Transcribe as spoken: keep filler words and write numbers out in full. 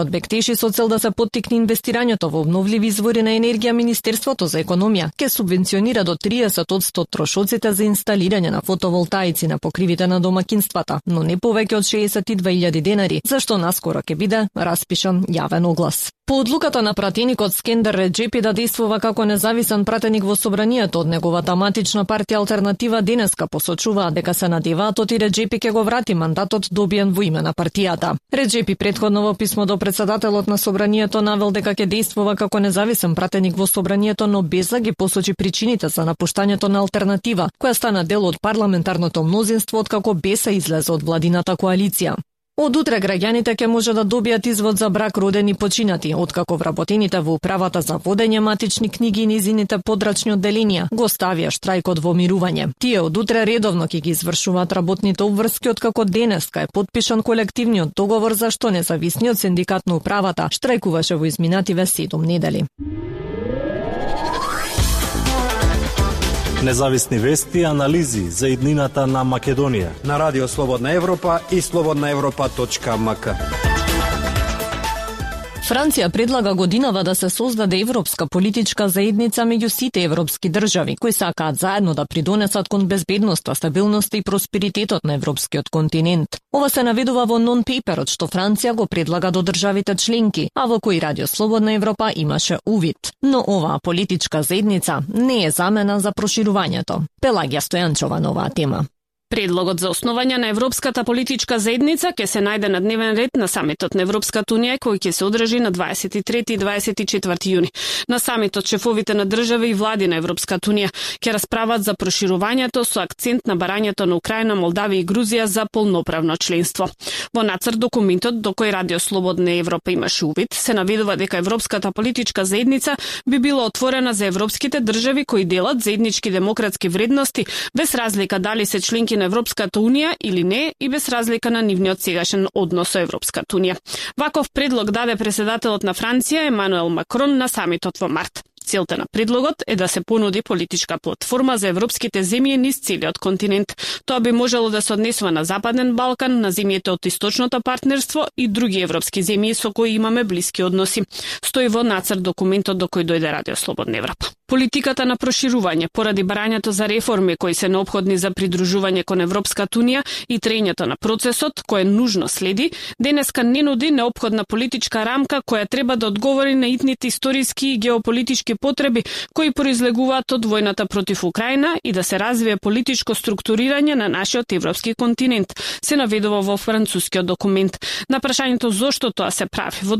Бектеши со цел да се поттикне инвестирањето во обновливи извори на енергија, Министерството за економија ќе субвенционира до триесет одсто трошоците за инсталирање на фотоволтаици на покривите на домакинствата, но не повеќе од шеесет и две илјади денари, зашто наскоро ќе биде распишан јавен оглас. По одлуката на пратеникот Скендер Реджепи да действува како независен пратеник во собранието од неговата матична партија Алтернатива денеска посочуваат дека се надеваат оти Реджепи ќе го врати мандатот добиен во име на партијата. Реджепи претходно во писмо до председателот на собранието навел дека ќе действува како независен пратеник во собранието, но без да ги посочи причините за напуштањето на Алтернатива, која стана дел од парламентарното мнозинство откако БЕСА излезе од владината коалиција. Од утре граѓаните ќе може да добијат извод за брак роден и починати, откако вработените во управата за водење матични книги и низините подрачни одделенија го ставија штрајкот во мирување. Тие од утре редовно ќе ги извршуваат работните обврски, откако денеска е потпишан колективниот договор за што независниот синдикат на управата штрајкуваше во изминативе седум недели. Независни вести и анализи за иднината на Македонија на Радио Слободна Европа и слободна европа точка ем ка. Франција предлага годинава да се создаде европска политичка заедница меѓу сите европски држави, кои сакаат заедно да придонесат кон безбедноста, стабилноста и просперитетот на европскиот континент. Ова се наведува во нон-пейперот што Франција го предлага до државите членки, а во кој Радио Слободна Европа имаше увид. Но оваа политичка заедница не е замена за проширувањето. Пелагија Стојанчова на оваа тема. Предлогот за основање на Европската политичка заедница ќе се најде на дневен ред на самитот на Европската унија кој ќе се одржи на дваесет и трети и дваесет и четврти јуни. На самитот шефовите на држави и влади на Европската унија ќе расправат за проширувањето со акцент на барањето на Украина, Молдавија и Грузија за полноправно членство. Во нацрт документот до кој Радио Слободна Европа имаше увид се наведува дека Европската политичка заедница би била отворена за европските држави кои делат заеднички демократски вредности без разлика дали се членки на Европската унија или не и без разлика на нивниот сегашен однос со Европската унија. Ваков предлог даде председателот на Франција Емануел Макрон на самитот во март. Целта на предлогот е да се понуди политичка платформа за европските земји низ целиот континент. Тоа би можело да се однесува на Западен Балкан, на земјите од Источното партнерство и други европски земји со кои имаме блиски односи. Стои во нацрт документот до кој дојде Радио Слободна Европа. Политиката на проширување поради барањето за реформи кои се неопходни за придружување кон Европската унија и траењето на процесот кој нужно следи, денеска не нуди неопходна политичка рамка која треба да одговори на итните историски и геополитички потреби кои произлегуваат од војната против Украина и да се развие политичко структурирање на нашиот европски континент, се наведува во францускиот документ. На прашањето зошто тоа се прави во